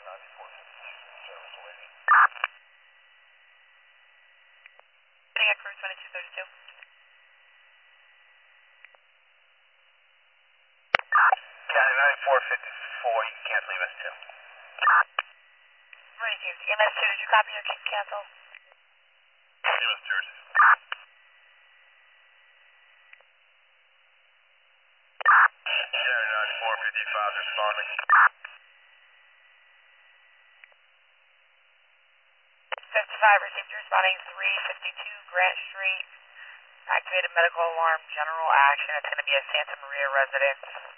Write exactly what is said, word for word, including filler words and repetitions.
Sitting at cruise twenty-two thirty-two. County ninety-four fifty-four, you can cancel E M S two. Received. E M S two, did you copy or cancel? E M S two. County ninety-four fifty-five responding. fifty-five received, responding three fifty-two Grant Street. Activated medical alarm, general action. It's going to be a Santa Maria residence.